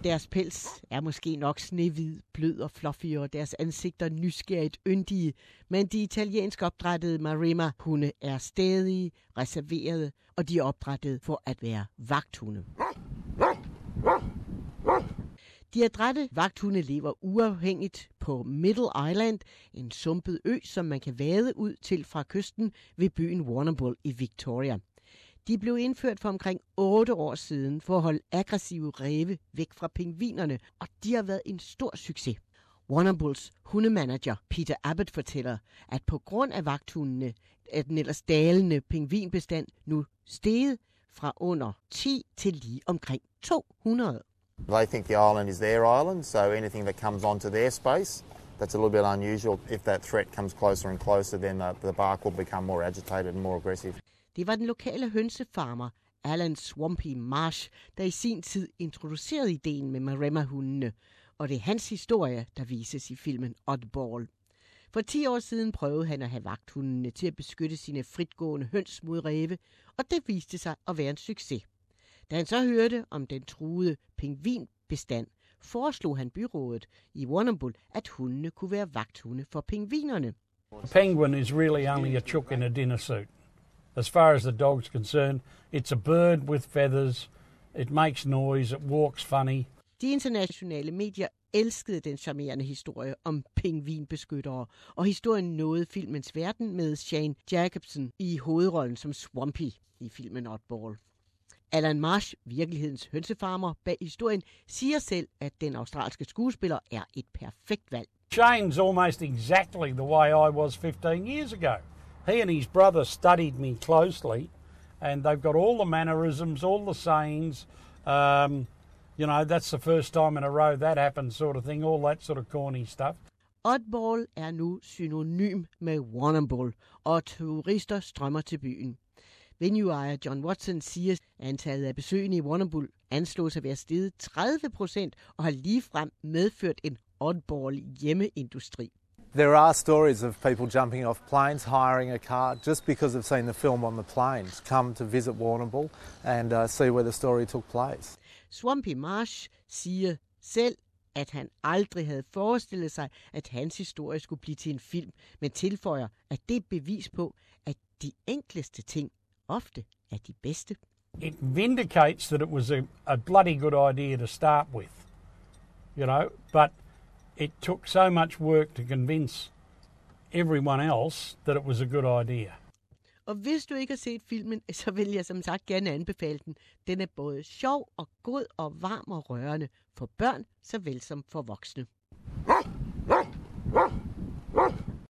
Deres pels er måske nok snehvid, blød og fluffy, og deres ansigter nysgerrigt yndige, men de italiensk opdrættede Maremma-hunde er stædige, reserverede, og de er opdrættet for at være vagthunde. De adrætte vagthunde lever uafhængigt på Middle Island, en sumpet ø, som man kan vade ud til fra kysten ved byen Warrnambool i Victoria. De blev indført for omkring 8 år siden for at holde aggressive ræve væk fra pingvinerne, og de har været en stor succes. Warrnambools hundemanager Peter Abbott fortæller, at på grund af vagthundene er den ellers dalende pingvinbestand nu steget fra under 10 til lige omkring 200. They think the island is their island, so anything that comes onto their space, that's a little bit unusual. If that threat comes closer and closer, then the bark will become more agitated and more aggressive. Det var den lokale hønsefarmer, Alan Swampy Marsh, der i sin tid introducerede ideen med Maremma-hundene, og det er hans historie, der vises i filmen Oddball. For 10 år siden prøvede han at have vagthundene til at beskytte sine fritgående høns mod ræve, og det viste sig at være en succes. Da han så hørte om den truede pingvinbestand, foreslog han byrådet i Warrnambool, at hundene kunne være vagthunde for pingvinerne. A penguin is really only a chook in a dinner suit. As far as the dog's concerned, it's a bird with feathers, it makes noise, it walks funny. De internationale medier elskede den charmerende historie om pingvinbeskyttere, og historien nåede filmens verden med Shane Jacobson i hovedrollen som Swampy i filmen Oddball. Alan Marsh, virkelighedens hønsefarmer bag historien, siger selv, at den australske skuespiller er et perfekt valg. Shane's almost exactly the way I was 15 years ago. He and his brother studied me closely, and they've got all the mannerisms, all the sayings. That's the first time in a row that happened, sort of thing, all that sort of corny stuff. Oddball er nu synonym med Warrnambool, og turister strømmer til byen. Venue-ejer John Watson siger, at antallet af besøgende i Warrnambool anslås at være steget 30% og har ligefrem medført en oddball hjemmeindustri. There are stories of people jumping off planes, hiring a car, just because they've seen the film on the plane, come to visit Warrnambool and see where the story took place. Swampy Marsh siger selv, at han aldrig havde forestillet sig, at hans historie skulle blive til en film, men tilføjer, at det er bevis på, at de enkleste ting ofte er de bedste. It vindicates that it was a bloody good idea to start with, but it took so much work to convince everyone else that it was a good idea. Og hvis du ikke har set filmen, så vil jeg som sagt gerne anbefale den. Den er både sjov og god og varm og rørende for børn, såvel som for voksne.